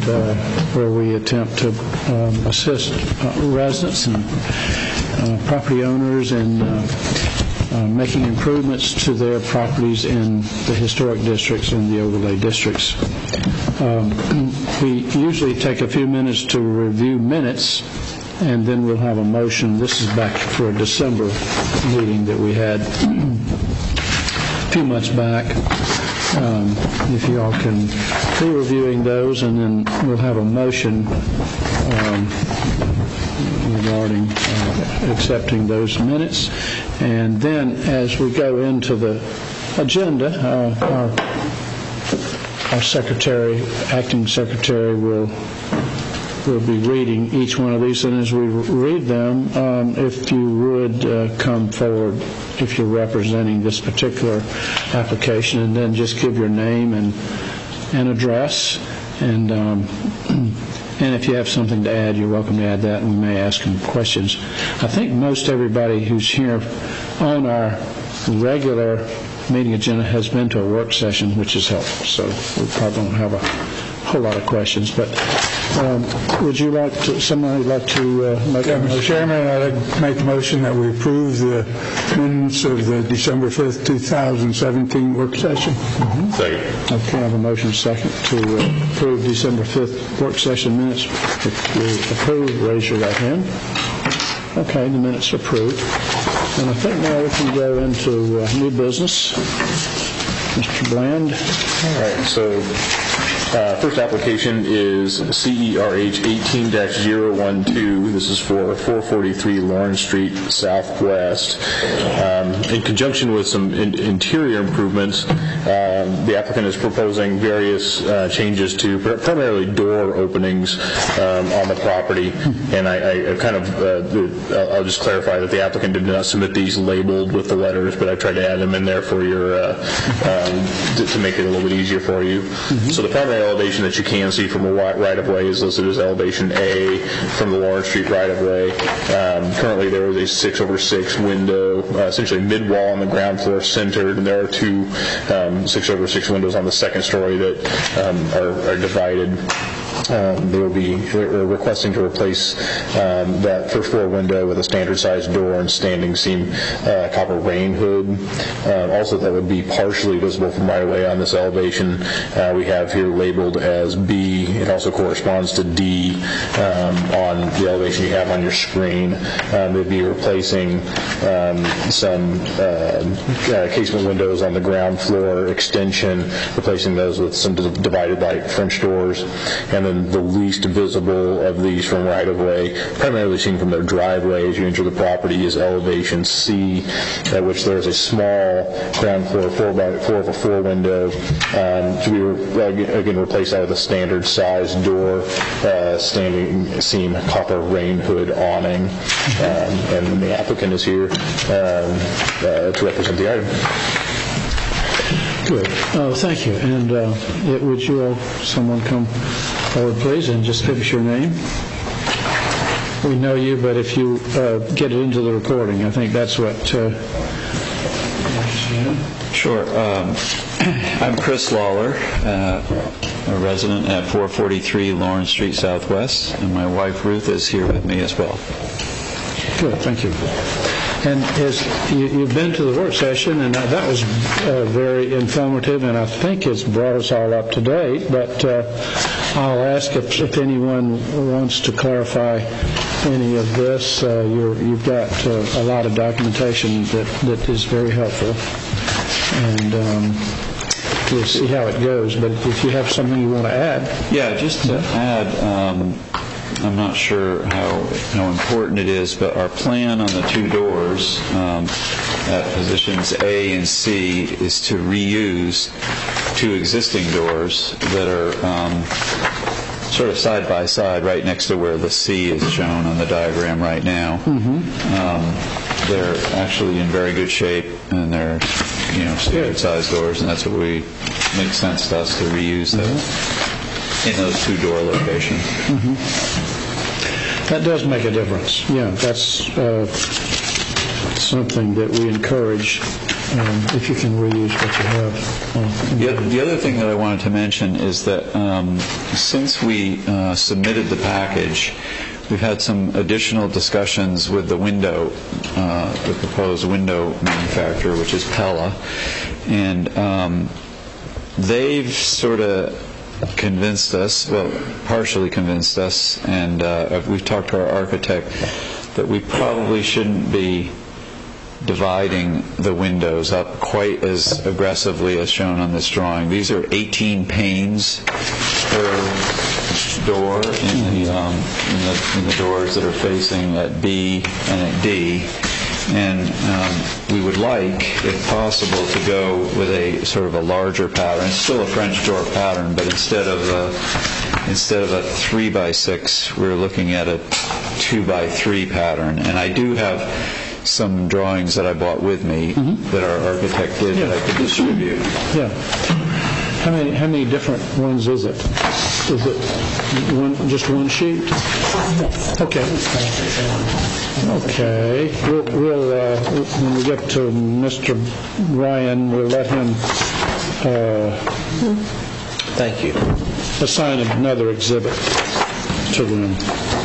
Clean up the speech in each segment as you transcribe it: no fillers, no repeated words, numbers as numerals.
where we attempt to assist residents and property owners in making improvements to their properties in the historic districts and the overlay districts. We usually take a few minutes to review minutes, and then we'll have a motion. This is back for a December meeting that we had a few months back. If you all can be reviewing those, and then we'll have a motion regarding accepting those minutes. And then as we go into the agenda, our secretary, acting secretary, will be reading each one of these, and as we read them, if you would come forward if you're representing this particular application, and then just give your name and address, and if you have something to add, you're welcome to add that, and we may ask them questions. I think most everybody who's here on our regular meeting agenda has been to a work session, which is helpful, so we probably don't have a whole lot of questions. But would you like to, somebody like to make a motion? Mr. Chairman, I'd like to make a motion that we approve the minutes of the December 5th, 2017 work session. Second. Okay, I have a motion second to approve December 5th work session minutes. If you approve, raise your right hand. Okay, the minutes are approved. And I think now we can go into new business. Mr. Bland. All right, so first application is CERH 18-012. This is for 443 Lawrence Street Southwest. In conjunction with some interior improvements, the applicant is proposing various changes to primarily door openings on the property. And I kind of, I'll just clarify that the applicant did not submit these labeled with the letters, but I tried to add them in there for your, to make it a little bit easier for you. So the primary elevation that you can see from a right-of-way is listed as elevation A from the Lawrence Street right-of-way. Currently there is a 6/6 window, essentially mid-wall on the ground floor centered, and there are two 6/6 windows on the second story that are divided. They're requesting to replace that first floor window with a standard size door and standing seam copper rain hood. Also, that would be partially visible from right away on this elevation. We have here labeled as B. It also corresponds to D on the elevation you have on your screen. They'd be replacing some casement windows on the ground floor extension, replacing those with some divided light French doors, and then the least visible of these from right-of-way, primarily seen from their driveway as you enter the property, is elevation C, at which there is a small ground floor 4x4 window to be again replaced out with a standard size door, standing seam copper rain hood awning, and the applicant is here to represent the item. Good. Thank you. And would you all, someone come forward, please, and just give us your name? We know you, but if you get it into the recording, I think that's what... Sure. I'm Chris Lawler, a resident at 443 Lawrence Street Southwest, and my wife Ruth is here with me as well. Good. Thank you. And you've been to the work session, and that was very informative, and I think it's brought us all up to date, but I'll ask if anyone wants to clarify any of this. You've got a lot of documentation that is very helpful, and we'll see how it goes, but if you have something you want to add. Yeah, just to add, I'm not sure how important it is, but our plan on the two doors at positions A and C is to reuse two existing doors that are sort of side by side right next to where the C is shown on the diagram right now. They're actually in very good shape, and they're standard size doors, and that's what makes sense to us to reuse those in those two door locations. That does make a difference. Yeah, that's something that we encourage if you can reuse what you have. The other thing that I wanted to mention is that since we submitted the package, we've had some additional discussions with the proposed window manufacturer, which is Pella, and they've sort of convinced us, well, partially convinced us, and we've talked to our architect that we probably shouldn't be dividing the windows up quite as aggressively as shown on this drawing. These are 18 panes per door in the doors that are facing at B and at D. And we would like, if possible, to go with a sort of a larger pattern. It's still a French door pattern, but instead of a 3x6, we're looking at a 2x3 pattern. And I do have some drawings that I brought with me that our architect did that I could distribute. Yeah. How many different ones is it? Is it just one sheet? Yes. Okay. Okay. We'll when we get to Mr. Ryan, we'll let him Thank you. assign another exhibit to them.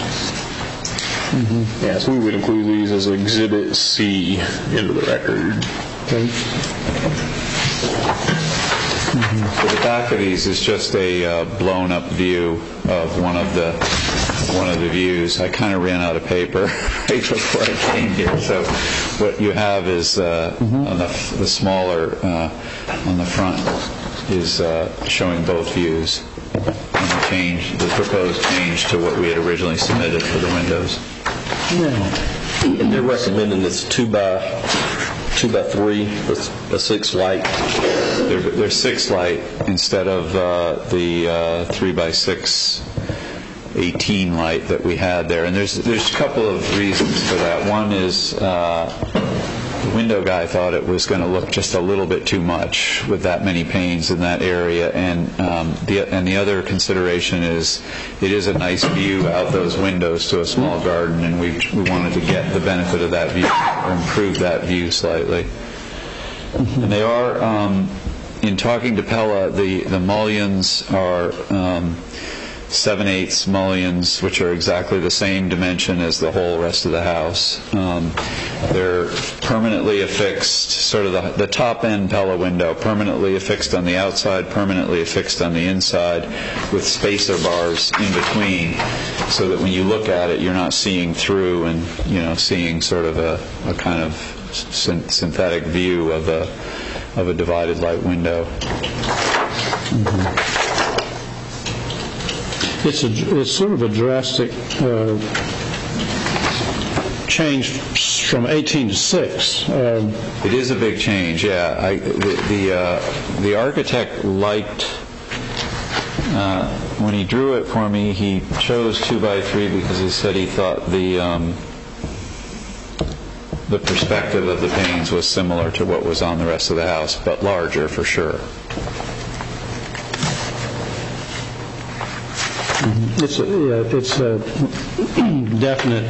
Yeah, so we would include these as Exhibit C into the record. Okay. So the back of these is just a blown-up view of one of the views. I kind of ran out of paper right before I came here. So what you have is on the smaller on the front is showing both views, and the proposed change to what we had originally submitted for the windows. And they're recommending this 2x3, a 6 light. They're 6 light instead of the 3x6 18 light that we had there. And there's a couple of reasons for that. One is the window guy thought it was going to look just a little bit too much with that many panes in that area. And the other consideration is it is a nice view out those windows to a small garden, and we wanted to get the benefit of that view or improve that view slightly. And they are, in talking to Pella, the mullions are 7/8 mullions, which are exactly the same dimension as the whole rest of the house. They're permanently affixed, sort of the top-end Pella window, permanently affixed on the outside, permanently affixed on the inside, with spacer bars in between, so that when you look at it, you're not seeing through and seeing sort of a kind of synthetic view of a divided light window. It's sort of a drastic change from 18 to 6. It is a big change, yeah. The architect liked, when he drew it for me, he chose 2x3 because he said he thought the perspective of the panes was similar to what was on the rest of the house, but larger for sure. It's a definite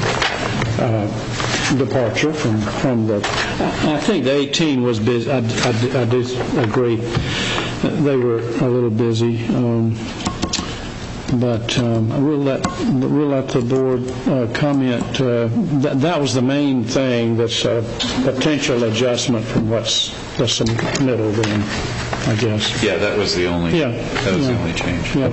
departure from the. I think the 18 was busy. I do agree. They were a little busy, but we'll let the board comment. That was the main thing. That's a potential adjustment from what's the middle then, I guess. Yeah, that was the only. Yeah, that was the only change. Yeah.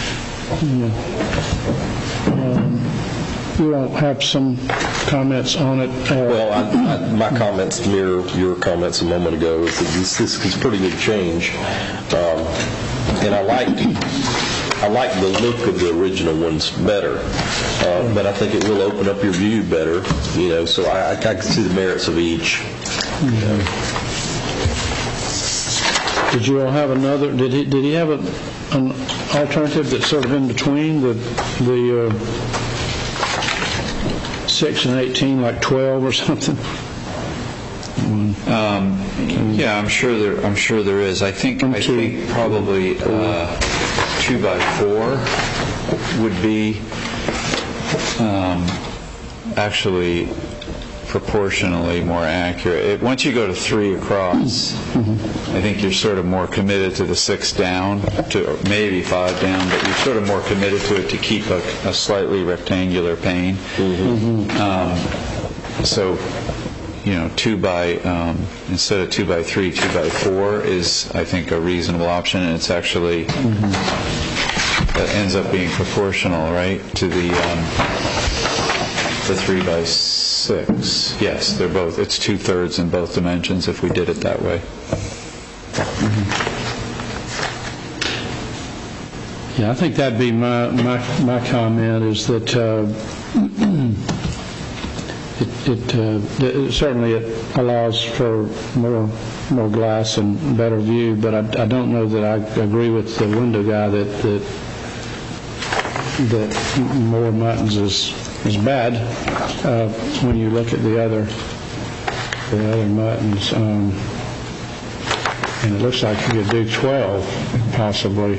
You all have some comments on it? Well, my comments mirror your comments a moment ago. This is a pretty big change, and I like the look of the original ones better, but I think it will open up your view better. So I can see the merits of each. Did you all have another? Did he have an alternative that's sort of in between the 6 and 18, like 12 or something? Yeah, I'm sure there is. I think probably 2x4 would be actually proportionally more accurate. Once you go to 3 across, I think you're sort of more committed to the 6 down, to maybe 5 down, but you're sort of more committed to it to keep a slightly rectangular pane. So, 2 by, instead of 2 by 3, 2 by 4 is, I think, a reasonable option, and it's actually, that ends up being proportional, right, to the 3 by 6. Yes, they're both, it's 2/3 in both dimensions if we did it that way. Yeah, I think that'd be my comment, is that certainly it allows for more glass and better view, but I don't know that I agree with the window guy that more muttons is bad when you look at the other muttons, and it looks like you could do 12 possibly.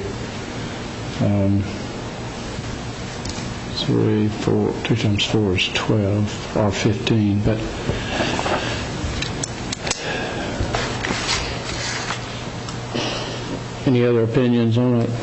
3, 4, 2 times 4 is 12 or 15, but any other opinions on it?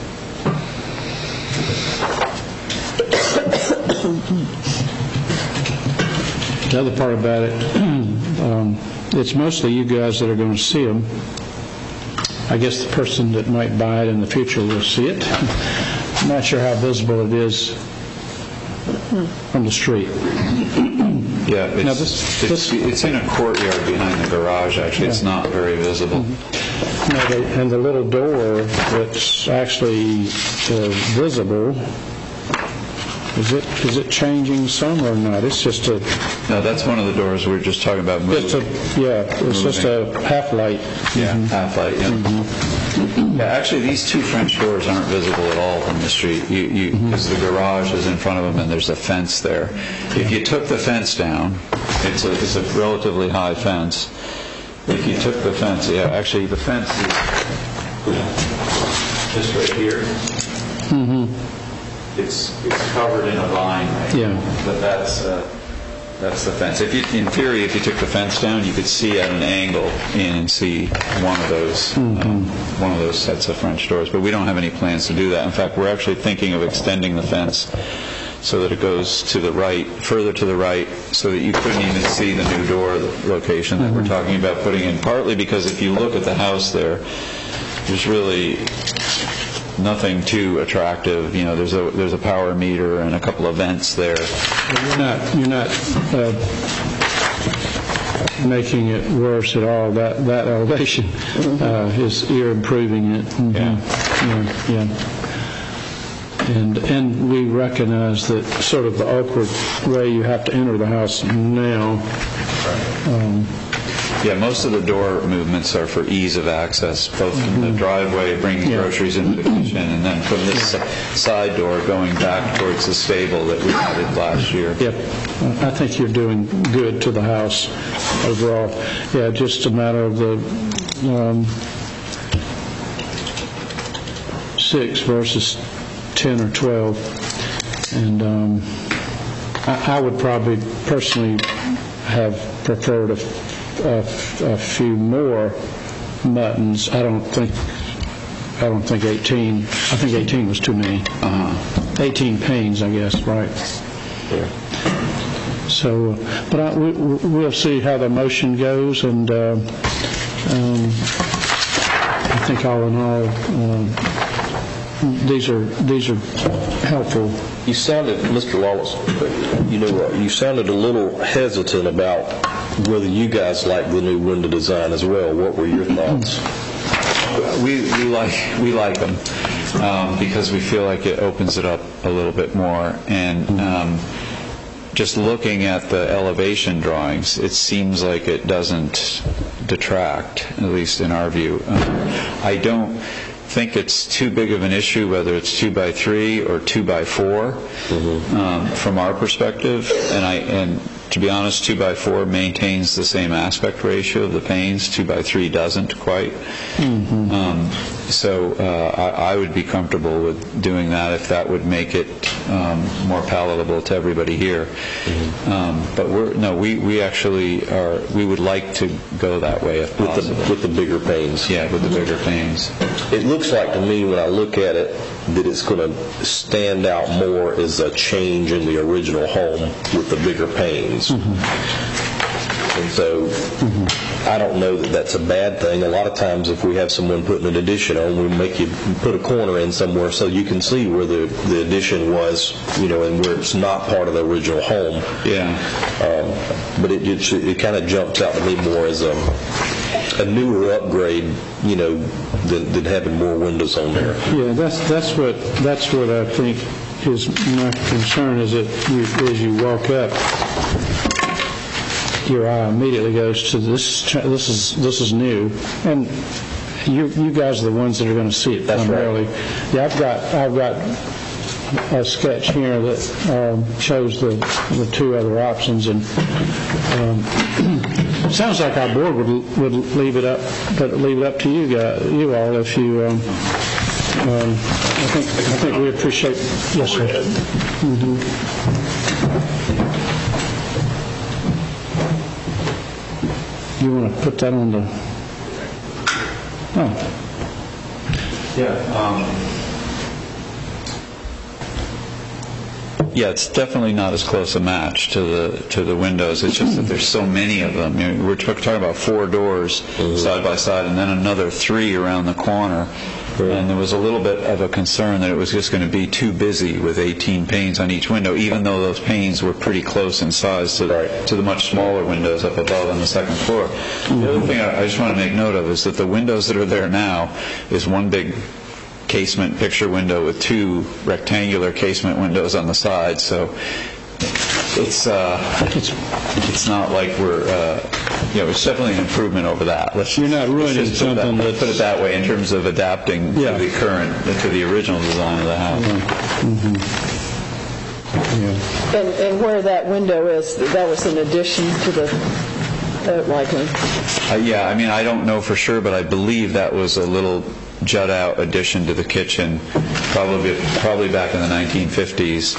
The other part about it, it's mostly you guys that are going to see them. I guess the person that might buy it in the future will see it. I'm not sure how visible it is from the street. Yeah, it's in a courtyard behind the garage, actually. It's not very visible. And the little door that's actually visible, is it changing some or not? It's just a... No, that's one of the doors we were just talking about moving. It's just a half light. Yeah, half light, yeah. Yeah, actually, these 2 French doors aren't visible at all from the street, because the garage is in front of them and there's a fence there. If you took the fence down, it's a relatively high fence. If you took the fence, actually the fence is just right here. It's covered in a vine, right? But that's the fence. In theory, if you took the fence down, you could see at an angle in and see one of those sets of French doors. But we don't have any plans to do that. In fact, we're actually thinking of extending the fence so that it goes to the right, further to the right, so that you couldn't even see the new door location that we're talking about putting in. Partly because if you look at the house there's really nothing too attractive. There's a power meter and a couple of vents there. You're not making it worse at all. That elevation you're improving it. Yeah. And we recognize that sort of the awkward way you have to enter the house now. Most of the door movements are for ease of access, both from the driveway, bringing groceries into the kitchen, and then from this side door going back towards the stable that we added last year. Yep. I think you're doing good to the house overall. Yeah, just a matter of the 6 versus 10 or 12. And I would probably personally have preferred a few more muttons. I don't think 18. I think 18 was too many. 18 panes, I guess, right? Yeah. So, but we'll see how the motion goes, and I think all in all, these are helpful. You sounded, Mr. Lawless, you sounded a little hesitant about whether you guys like the new window design as well. What were your thoughts? We like them because we feel like it opens it up a little bit more, and just looking at the elevation drawings, it seems like it doesn't detract, at least in our view. I don't think it's too big of an issue whether it's 2 by 3 or 2 by 4 from our perspective, and to be honest, 2 by 4 maintains the same aspect ratio of the panes. 2 by 3 doesn't quite. So I would be comfortable with doing that if that would make it more palatable to everybody here. But we actually we would like to go that way if possible. With the bigger panes. Yeah, with the bigger panes. It looks like to me when I look at it that it's going to stand out more as a change in the original home with the bigger panes. And so I don't know that that's a bad thing. A lot of times if we have someone putting an addition on, we make you put a corner in somewhere so you can see where the addition was, and where it's not part of the original home. Yeah. But it kind of jumps out to me more as a newer upgrade, than having more windows on there. Yeah, that's what I think is my concern, is that as you walk up, your eye immediately goes to this is new, and you guys are the ones that are going to see it primarily. Right. Yeah, I've got a sketch here that shows the two other options, and it sounds like our board would leave it up to you all if you. I think we appreciate. Yes, sir. You want to put that on the... Oh. Yeah, it's definitely not as close a match to the windows. It's just that there's so many of them. We're talking about 4 doors side by side, and then another 3 around the corner. And there was a little bit of a concern that it was just going to be too busy with 18 panes on each window, even though those panes were pretty close in size to the much smaller windows up above on the second floor. The other thing I just want to make note of is that the windows that are there now is one big casement picture window with 2 rectangular casement windows on the side. So it's not like we're it's definitely an improvement over that. You're not ruining something. Let's put it that way in terms of adapting to the original design of the house. And where that window is, that was in addition to the I don't know for sure, but I believe that was a little jut out addition to the kitchen, probably back in the 1950s.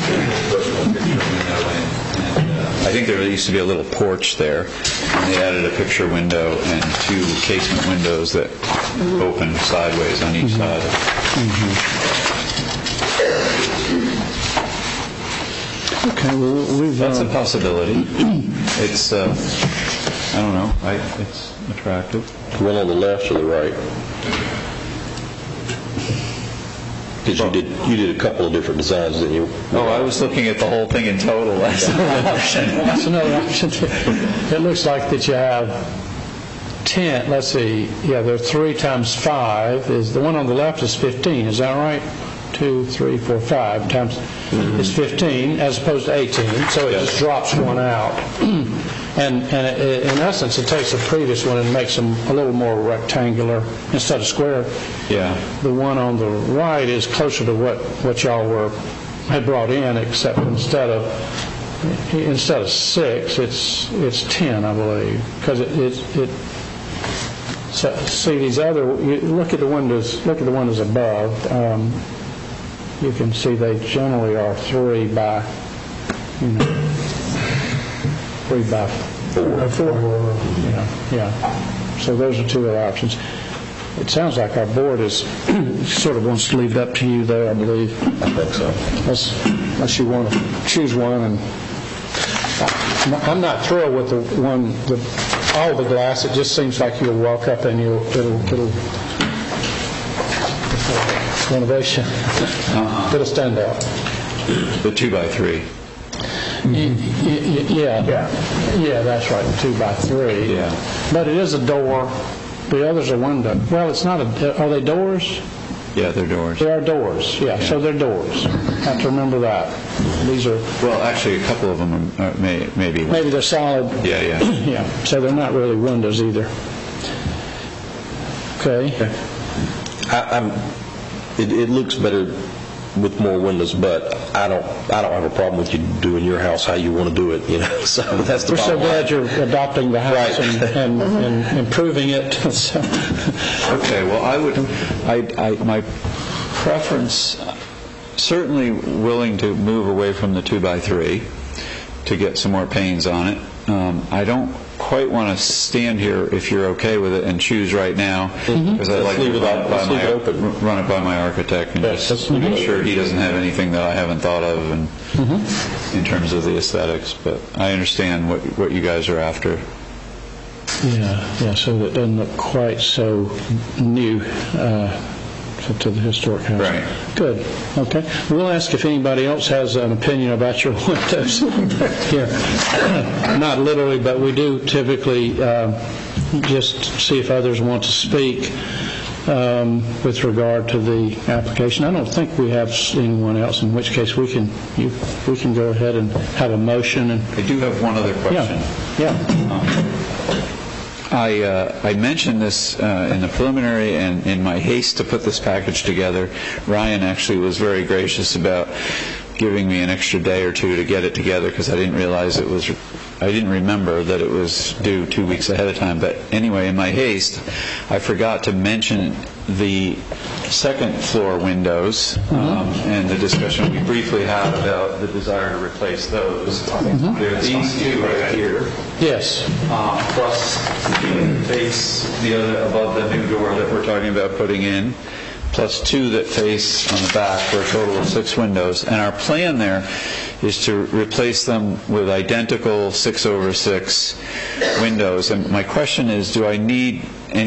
I think there used to be a little porch there, and they added a picture window and 2 casement windows that open sideways on each side. Okay, well, that's a possibility. It's I don't know. It's attractive. One on the left or the right? Because you did a couple of different designs, didn't you? Oh, I was looking at the whole thing in total. That's another option. That's another option. It looks like that you have 10. Let's see. Yeah, there are 3 times 5. Is the one on the left is 15? Is that right? 2, 3, 4, 5 times is 15 as opposed to 18. So it just drops one out. And in essence, it takes the previous one and makes them a little more rectangular instead of square. Yeah. The one on the right is closer to what y'all had brought in, except instead of 6, it's 10, I believe, because so, see these other. Look at the windows. Look at the windows above. You can see they generally are 3 by 4. So those are 2 other options. It sounds like our board sort of wants to leave it up to you there, I believe. I think so. Unless you want to choose one. And I'm not thrilled with all the glass. It just seems like you'll walk up and it'll renovation. It'll stand out. The 2 by 3. Yeah, that's right. 2 by 3. Yeah. But it is a door. The others are window. Well, it's not are they doors? Yeah, they're doors. They are doors. Yeah. So they're doors. Have to remember that. These are. Well, actually, a couple of them are maybe. Maybe they're solid. Yeah. Yeah. So they're not really windows either. Okay. It looks better with more windows, but I don't have a problem with you doing your house how you want to do it. So that's the. We're so glad you're adopting the house and improving it. Okay. Well, my preference certainly willing to move away from the 2x3 to get some more panes on it. I don't quite want to stand here, if you're okay with it, and choose right now, because I'd like to run it by my architect and just make sure he doesn't have anything that I haven't thought of in terms of the aesthetics. But I understand what you guys are after. Yeah, so that doesn't look quite so new to the historic house. Right. Good. Okay. We'll ask if anybody else has an opinion about your windows here. Not literally, but we do typically just see if others want to speak with regard to the application. I don't think we have anyone else, in which case we can go ahead and have a motion. And I do have one other question. Yeah. I mentioned this in the preliminary, and in my haste to put this package together, Ryan actually was very gracious about giving me an extra day or two to get it together, because I didn't remember that it was due 2 weeks ahead of time. But anyway, in my haste, I forgot to mention the second floor windows and the discussion we briefly had about the desire to replace those. There are these two right here. Yes. Plus face the other above the new door that we're talking about putting in, plus two that face on the back, for a total of 6 windows. And our plan there is to replace them with identical 6/6 windows. And my question is, do I need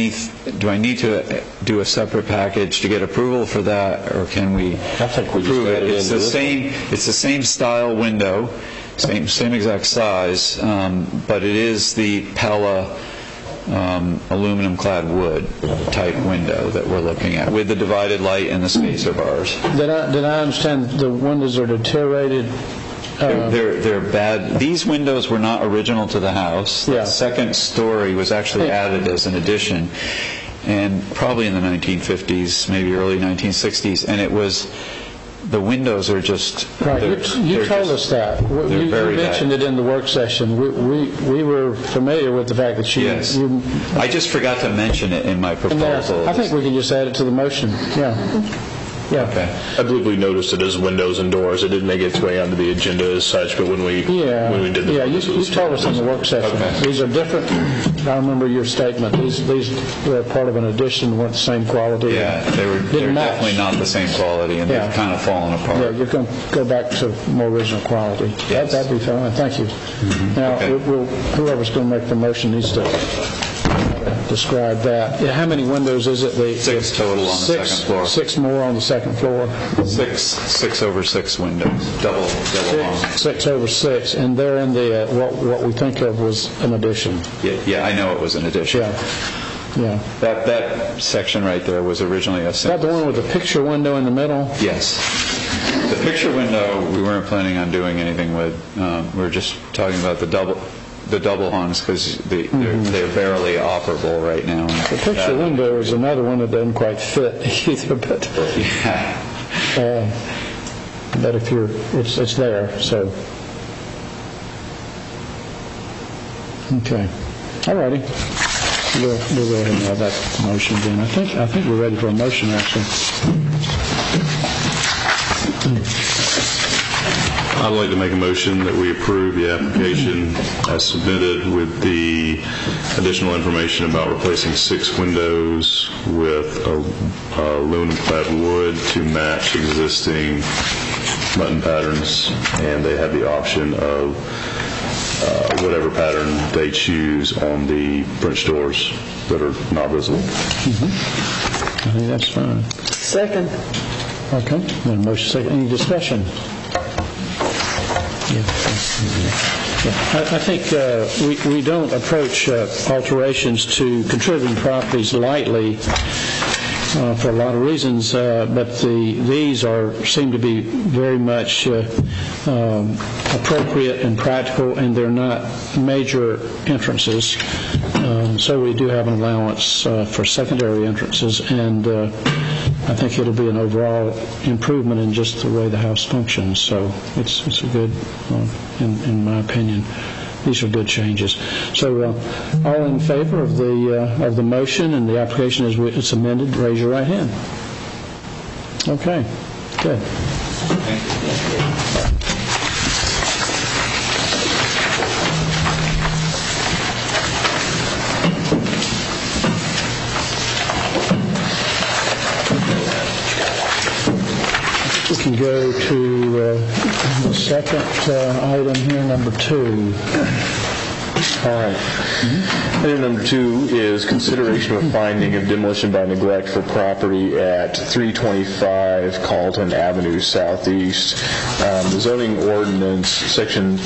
to do a separate package to get approval for that, or can we approve it? It's the same style window, same exact size, but it is the Pella aluminum-clad wood type window that we're looking at, with the divided light and the spacer bars. Did I understand the windows are deteriorated? They're bad. These windows were not original to the house. Yeah. The second story was actually added as an addition, and probably in the 1950s, maybe early 1960s, and it was... The windows are just... Right, you told us that. You mentioned it in the work session. We were familiar with the fact that you... Yes. I just forgot to mention it in my proposal. I think we can just add it to the motion. Yeah. Okay. I believe we noticed it as windows and doors. It didn't make its way onto the agenda as such, but when we did the... Yeah, you told us in the work session. Okay. These are different. I remember your statement. These were part of an addition, weren't the same quality. Yeah, they're definitely not the same quality, and they've kind of fallen apart. Yeah, you're going to go back to more original quality. Yes. That'd be fine. Thank you. Now, whoever's going to make the motion needs to describe that. Yeah, how many windows is it? 6 total on the second floor. 6 more on the second floor. 6/6 windows, double long. 6/6, and they're in the what we think of was an addition. Yeah, I know it was an addition. Yeah. That section right there was originally a... Is that the one with the picture window in the middle? Yes. The picture window we weren't planning on doing anything with. We were just talking about the double hungs, because they're barely operable right now. The picture window is another one that doesn't quite fit either, but but if it's there. So okay, all righty. We'll go ahead and have that motion then. I think we're ready for a motion actually. I'd like to make a motion that we approve the application as submitted, with the additional information about replacing 6 windows with aluminum-clad wood to match existing button patterns, and they have the option of whatever pattern they choose on the French doors that are not visible. I think that's fine. Second. Okay, then motion second. Any discussion? I think we don't approach alterations to contributing properties lightly for a lot of reasons, but these seem to be very much appropriate and practical, and they're not major entrances. So we do have an allowance for secondary entrances, and I think it'll be an overall improvement in just the way the house functions. So it's a good, in my opinion, these are good changes. So all in favor of the motion and the application as it's amended, raise your right hand. Okay, good. We can go to the second item here, number 2. All right. Item number 2 is consideration of finding of demolition by neglect for property at 325 Carlton Avenue Southeast. The zoning ordinance, section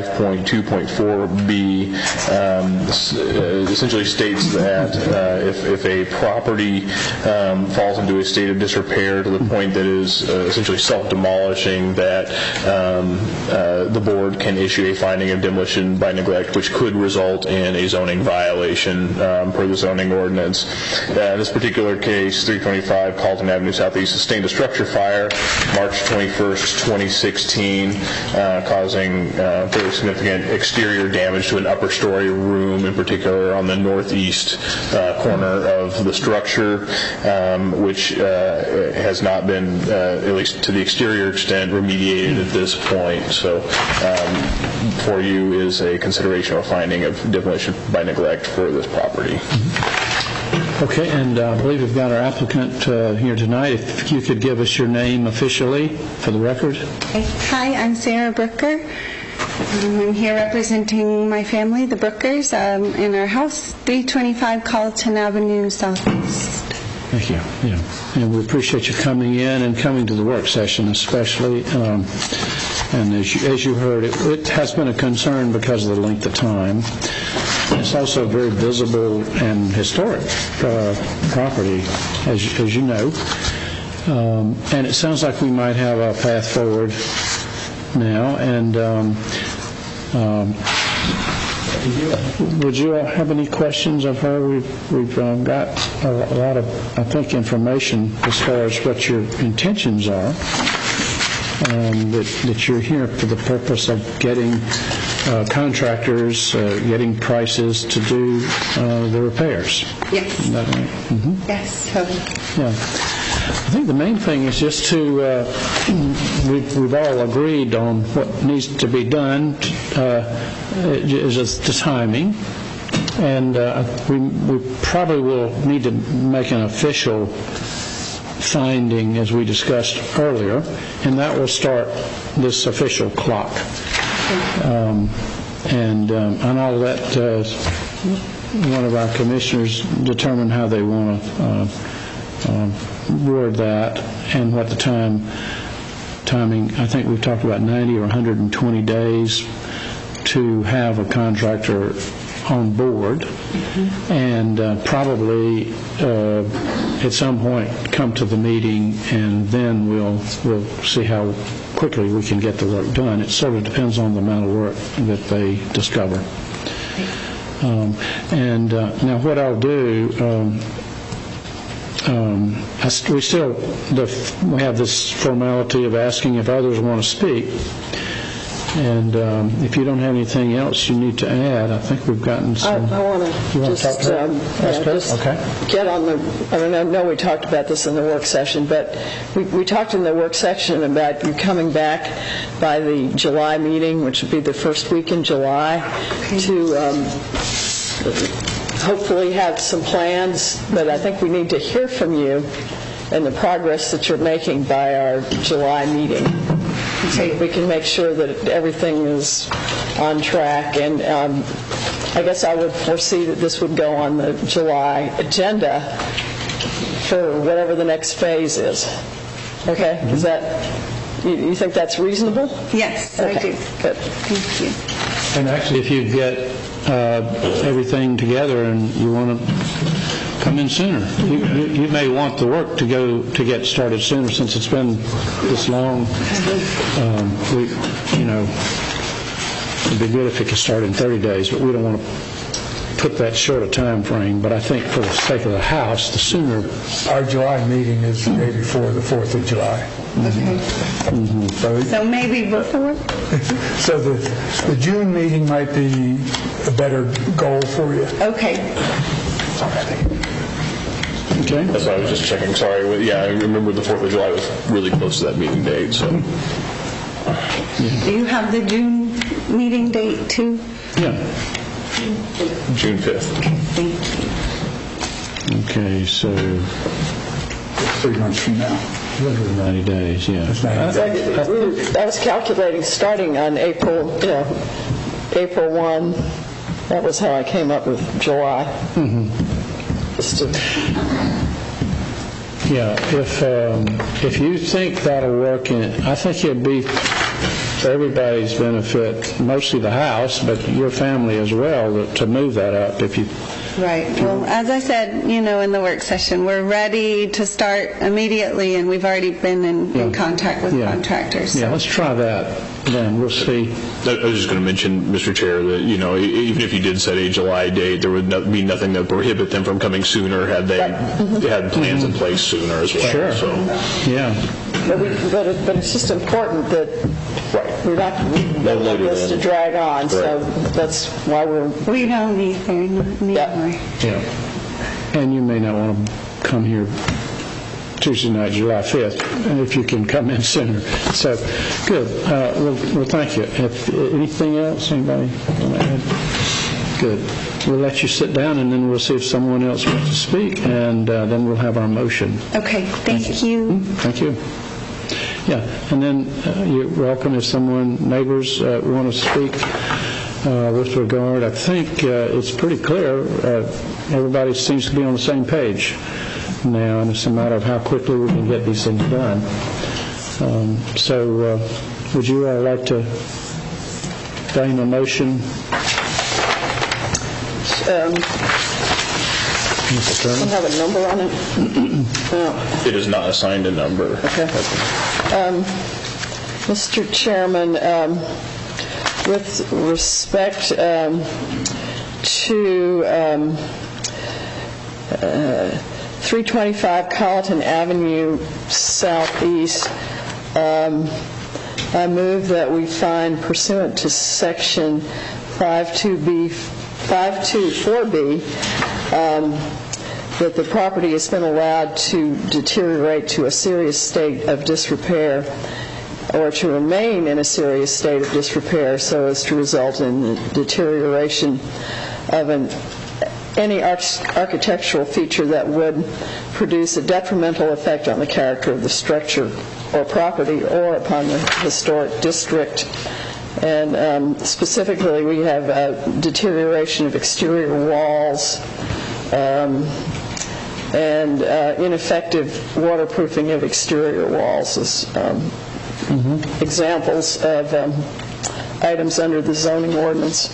5.2.4b, essentially states that if a property falls into a state of disrepair to the point that is essentially self-demolishing, that the board can issue a finding of demolition by neglect, which could result in a zoning violation per the zoning ordinance. In this particular case, 325 Carlton Avenue Southeast sustained a structure fire March 21st, 2016, causing fairly significant exterior damage to an upper story room, in particular on the northeast corner of the structure, which has not been, at least to the exterior extent, remediated at this point. So for you is a consideration or finding of demolition by neglect for this property. Okay, and I believe we've got our applicant here tonight. If you could give us your name officially for the record. Hi, I'm Sarah Brooker. I'm here representing my family, the Brookers, in our house, 325 Carlton Avenue Southeast. Thank you. Yeah, and we appreciate you coming in and coming to the work session especially. And as you heard, it has been a concern because of the length of time. It's also a very visible and historic property, as you know. And it sounds like we might have a path forward now. And would you have any questions of her? We've got a lot of, I think, information as far as what your intentions are. That you're here for the purpose of getting contractors, getting prices to do the repairs. Yes. Is that right? Mm-hmm. Yes, totally. Yeah. I think the main thing is just to, we've all agreed on what needs to be done, is just the timing. And we probably will need to make an official finding, as we discussed earlier, and that will start this official clock. And I'll let one of our commissioners determine how they want to word that and what the timing. I think we've talked about 90 or 120 days to have a contractor on board, and probably at some point come to the meeting, and then we'll see how quickly we can get the work done. It sort of depends on the amount of work that they discover. Now what I'll do, we have this formality of asking if others want to speak. And if you don't have anything else you need to add, I think we've gotten some... I want to just get on the... I mean, I know we talked about this in the work session, but we talked in the work session about you coming back by the July meeting, which would be the first week in July, to hopefully have some plans, but I think we need to hear from you and the progress that you're making by our July meeting. So that we can make sure that everything is on track. And I guess I would foresee that this would go on the July agenda for whatever the next phase is. Okay? Is that, you think that's reasonable? Yes, okay. I do. Good. Thank you. And actually, if you get everything together and you want to come in sooner, you may want the work to get started sooner, since it's been this long. It'd be good if it could start in 30 days, but we don't want to put that short a time frame. But I think for the sake of the house, the sooner. Our July meeting is the day before the 4th of July. Okay. So maybe before? So the June meeting might be a better goal for you. Okay. Okay. Okay. That's why I was just checking, sorry. Yeah, I remember the 4th of July was really close to that meeting date, so. Do you have the June meeting date too? Yeah. June 5th. Thank you. Okay, so 3 months from now. 90 days, yeah. I was calculating starting on April 1. That was how I came up with July. Just to, Yeah, if you think that'll work, I think it'd be for everybody's benefit, mostly the house, but your family as well, to move that up if you... Right. Well, as I said, in the work session, we're ready to start immediately, and we've already been in contact with contractors. Yeah, let's try that then. We'll see. I was just going to mention, Mr. Chair, that, even if you did set a July date, there would be nothing that would prohibit them from coming sooner had they had plans in place sooner as well. Sure. So. Yeah. but it's just important that we're not going this to drag on. So that's why We don't need very more. Yeah. And you may not want to come here Tuesday night, July 5th, if you can come in sooner. So, good. Well, thank you. Anything else? Anybody want to add? Good. We'll let you sit down, and then we'll see if someone else wants to speak, and then we'll have our motion. Okay. Thank you. Thank you. Yeah, and then you're welcome if neighbors want to speak with regard. I think it's pretty clear. Everybody seems to be on the same page now, and it's a matter of how quickly we can get these things done. So would you all like to frame a motion? Mr. Don't have a number on it. No. It is not assigned a number. Okay. Mr. Chairman, with respect to 325 Colleton Avenue Southeast, I move that we find pursuant to Section 524B that the property has been allowed to deteriorate to a serious state of disrepair or to remain in a serious state of disrepair so as to result in the deterioration of any architectural feature that would produce a detrimental effect on the character of the structure or property or upon the historic district. And specifically, we have deterioration of exterior walls and ineffective waterproofing of exterior walls as examples of items under the zoning ordinance.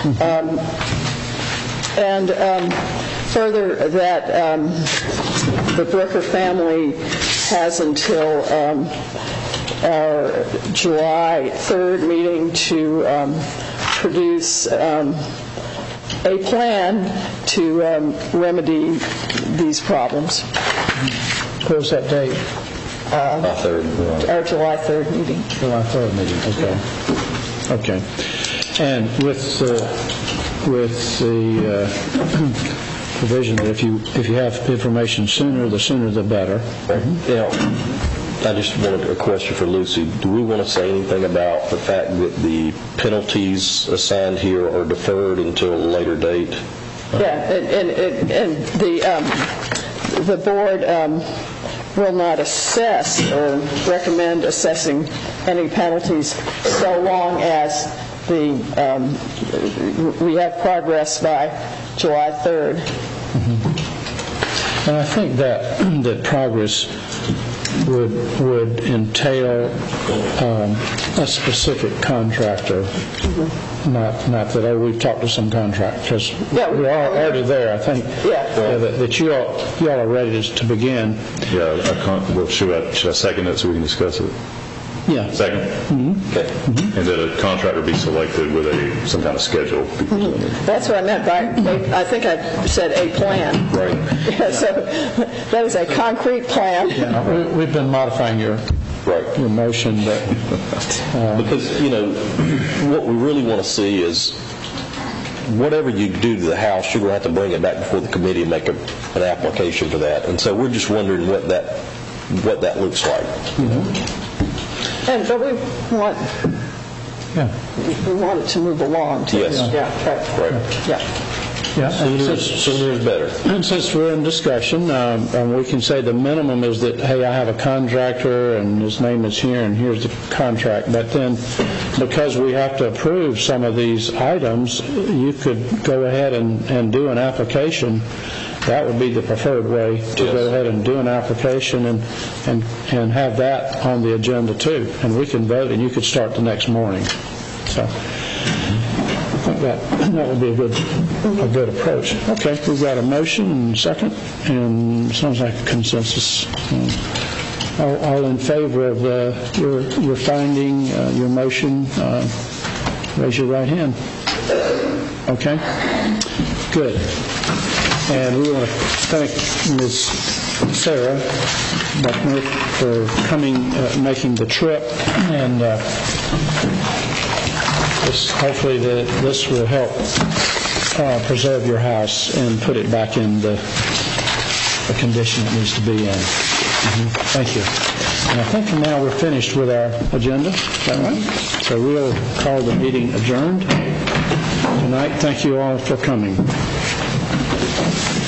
And further, that the Brooker family has until our July 3rd meeting to produce a plan to remedy these problems. What was that date? Our July 3rd meeting. July 3rd meeting, okay. And with the provision that if you have information sooner, the sooner the better. Yeah. I just wanted a question for Lucy. Do we want to say anything about the fact that the penalties assigned here are deferred until a later date? Yeah, and the board will not assess or recommend assessing any penalties so long as we have progress by July 3rd. And I think that progress would entail a specific contractor, not that we've talked to some contractors. Yeah, we are already there, I think. That you all are ready to begin. Yeah, should I second it so we can discuss it? Yeah. Second? Okay. And that a contractor be selected with some kind of schedule. That's what I meant by, I think I said a plan. Right. Yeah, so that is a concrete plan. Yeah, we've been modifying your motion, but... Because, what we really want to see is whatever you do to the house, you're going to have to bring it back before the committee and make an application for that. And so we're just wondering what that looks like. But we want it to move along, too. Yes. Yeah, Right. yeah. Yeah, and Sooner is better. And since we're in discussion, we can say the minimum is that, hey, I have a contractor and his name is here and here's the contract. But then because we have to approve some of these items, you could go ahead and do an application. That would be the preferred way to go ahead and do an application and have that on the agenda too. And we can vote and you could start the next morning. So I think that would be a good approach. Okay, we've got a motion and second, and sounds like a consensus. All in favor of your finding, your motion, raise your right hand. Okay, good. And we want to thank Ms. Sarah Buckner for coming, making the trip, and hopefully this will help preserve your house and put it back in the condition it needs to be in. Thank you. And I think now we're finished with our agenda. Is that right? So we'll call the meeting adjourned tonight. Thank you all for coming.